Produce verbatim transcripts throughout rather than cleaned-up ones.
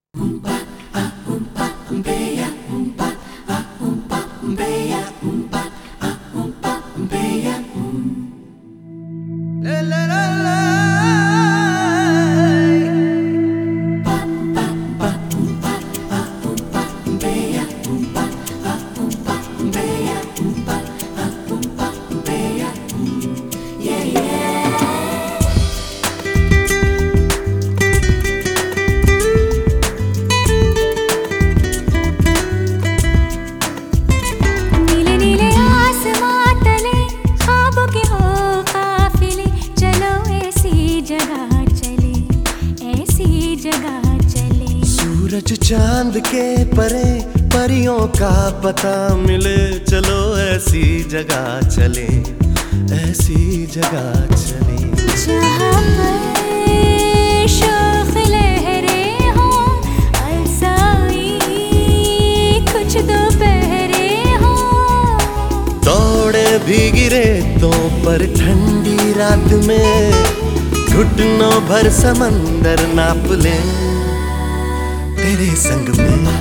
सूरज चांद के परे परियों का पता मिले, चलो ऐसी जगह चले, ऐसी जगह चले जहाँ पर शोख लहरें हों, अरसाई कुछ दोपहरे हों। दौड़े भीगी रेतों पर ठंडी रात में, घुटनों भर समंदर नाप ले तेरे संग में।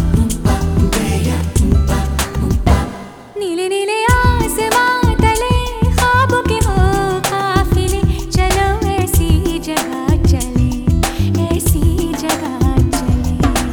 नीले नीले आसमां तले ख्वाबों के हो काफिले, चलो ऐसी जगह चले, ऐसी जगह चले।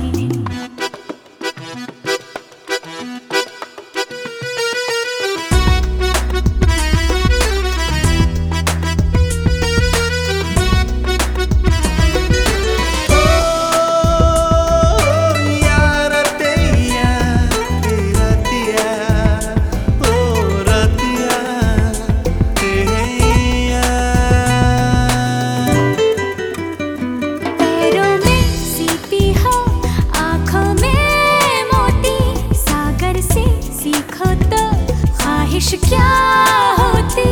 क्या होती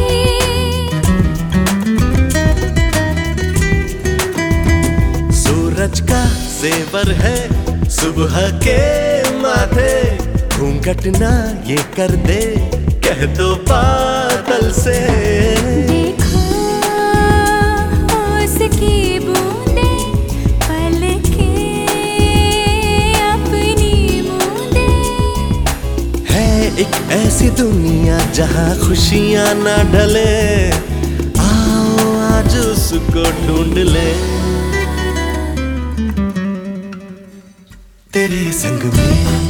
सूरज का जेवर है सुबह के माथे, घूंघट ना ये कर दे कह दो बादल से। देखो उसकी बूंदे पलके अपनी मूंदे, है एक ऐसी दुनिया जहाँ खुशियाँ ना ढले, आओ आज उसको ढूंढ ले तेरे संग में।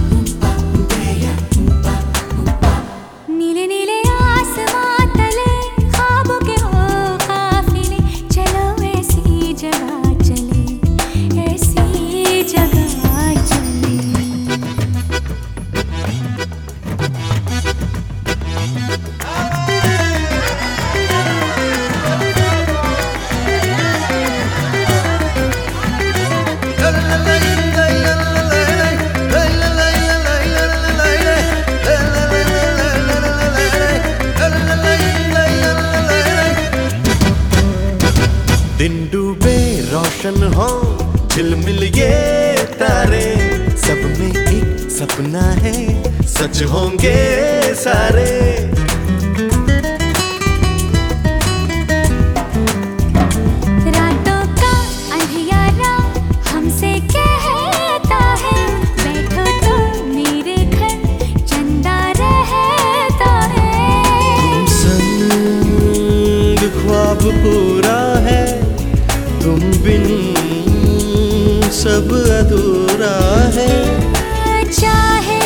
नीले नीले आसमां तले ख्वाबों के हो काफिले, चलो ऐसी जगह चले, ऐसी जगह चले। दिन डूबे रोशन हो झिलमिल ये तारे, सब में एक सपना है सच होंगे सारे। रातों का अंधियारा हमसे कहता है, बैठो तो मेरे घर चंदा रहता है। संग ख्वाब पूरा है, तुम बिन सब अधूरा है। चाहे